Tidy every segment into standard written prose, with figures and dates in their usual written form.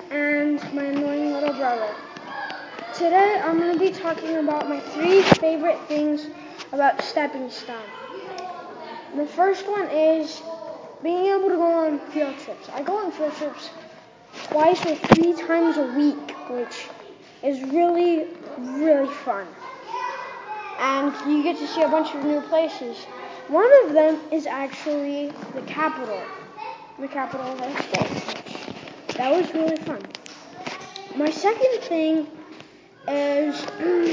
and my annoying little brother. Today I'm going to be talking about my 3 favorite things about Stepping Stone. The first one is being able to go on field trips. I go on field trips twice or 3 times a week, which is really, really fun. And you get to see a bunch of new places. One of them is actually the capital of our state. That was really fun. My second thing is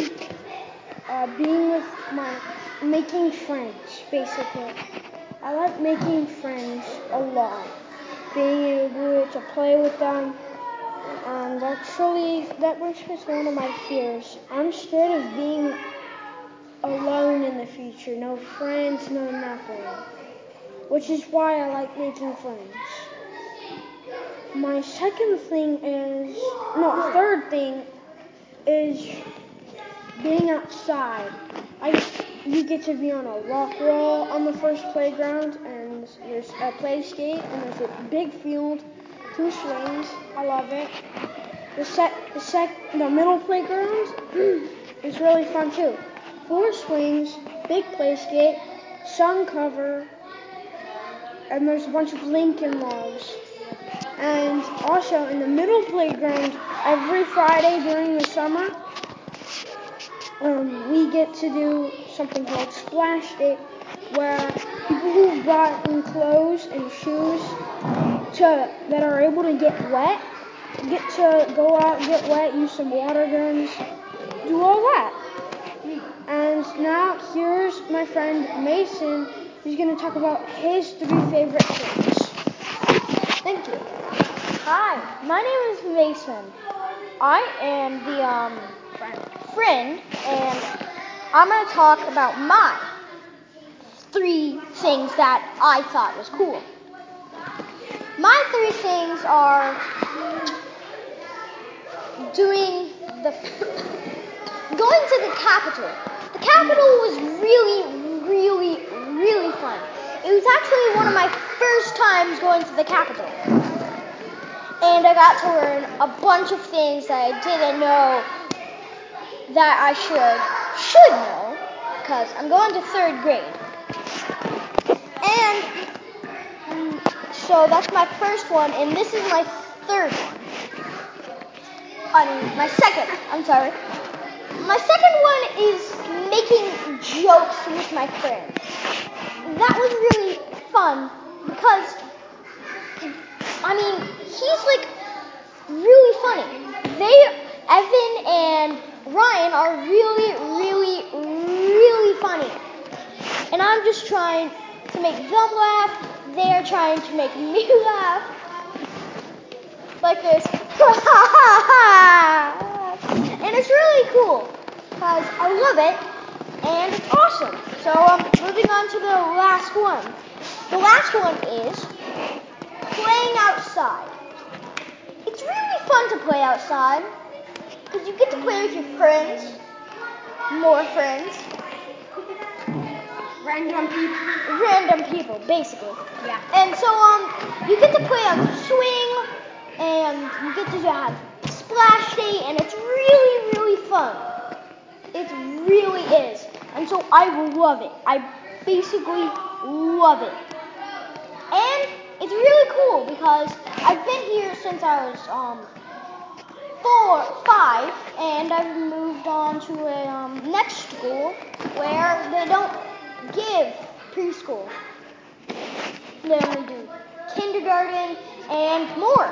making friends, basically. I like making friends a lot. Being able to play with them. And actually, that brings me to one of my fears. I'm scared of being alone in the future. No friends, no nothing. Which is why I like making friends. My third thing is being outside. You get to be on a rock wall on the first playground, and there's a play skate, and there's a big field, 2 swings. I love it. The middle playground is really fun too. 4 swings, big play skate, sun cover, and there's a bunch of Lincoln logs. And also in the middle playground, every Friday during the summer, we get to do something called Splash Day, where people who've brought in clothes and shoes that are able to get wet, get to go out and get wet, use some water guns, do all that. And now here's my friend Mason. He's going to talk about his 3 favorite things. Thank you. Hi, my name is Mason. I am the friend, and I'm going to talk about my 3 things that I thought was cool. My 3 things are going to the Capitol. The Capitol was really, really, really fun. It was actually one of my first times going to the Capitol. And I got to learn a bunch of things that I didn't know that I should know, because I'm going to 3rd grade. And so that's my first one, and this is my 3rd one. My second one is making jokes with my friends. That was really fun because, he's like really funny. Evan and Ryan are really, really, really funny. And I'm just trying to make them laugh. They're trying to make me laugh. Like this. And it's really cool because I love it and it's awesome. So moving on to the last one. The last one is playing outside. It's really fun to play outside because you get to play with your friends, more friends. Random people, basically. Yeah. And so you get to play on the swing, and you get to have Splash Day, and it's really, really fun. It really is. And so I love it. I basically love it. And it's really cool because I've been here since I was 5, and I've moved on to a next school where they don't give preschool. They only do kindergarten and more.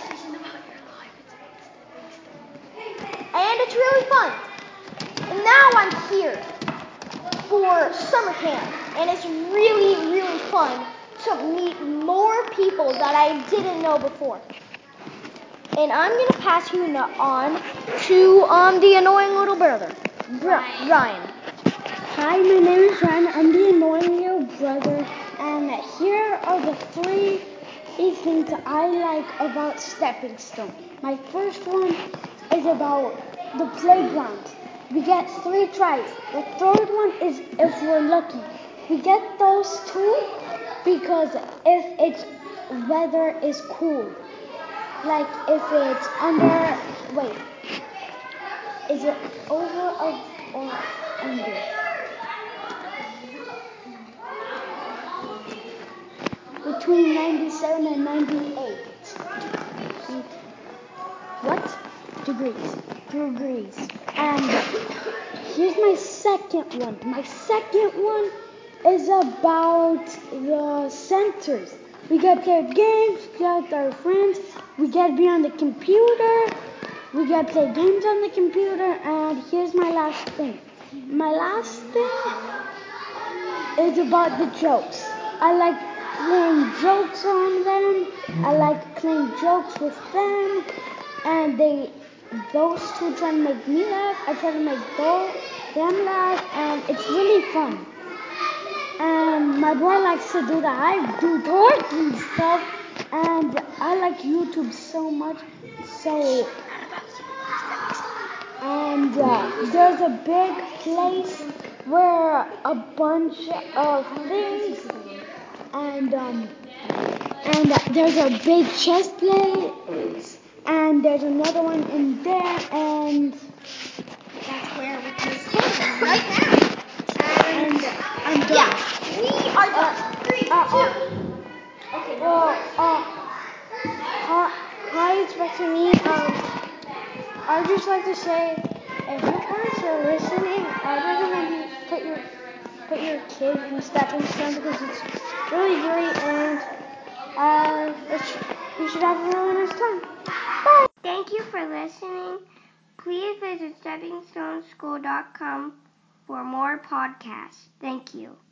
And it's really fun. And now I'm here for summer camp, and it's really, really fun to meet more people that I didn't know before. And I'm going to pass you on to the annoying little brother, Ryan. Hi, my name is Ryan. I'm the annoying little brother, and here are the 3 things I like about Stepping Stone. My first one is about the playground. We get 3 tries. The 3rd one is if we're lucky. We get those 2 because if its weather is cool. Like if it's under, wait, is it over or under? Between 97 and 98. What? Degrees. And here's my second one. My second one is about the centers. We gotta play games, we gotta with our friends, we gotta be on the computer, we gotta play games on the computer, and here's my last thing. My last thing is about the jokes. I like playing jokes on them, I like playing jokes with them, and those two try to make me laugh, I try to make them laugh, and it's really fun. And my boy likes to do that. I do toys and stuff, and I like YouTube so much. And there's a big place where a bunch of things, and there's a big chess place, and there's another one in there, and That's where we can stay right now. and I'm done. Yeah, we are done. 3, 2. Okay. Well, hi, it's back to me. I'd just like to say, if your parents are listening, I'd recommend you put your kid in stepping stone because it's really great, and you should have a really nice time. Bye. Thank you for listening. Please visit steppingstoneschool.com for more podcasts. Thank you.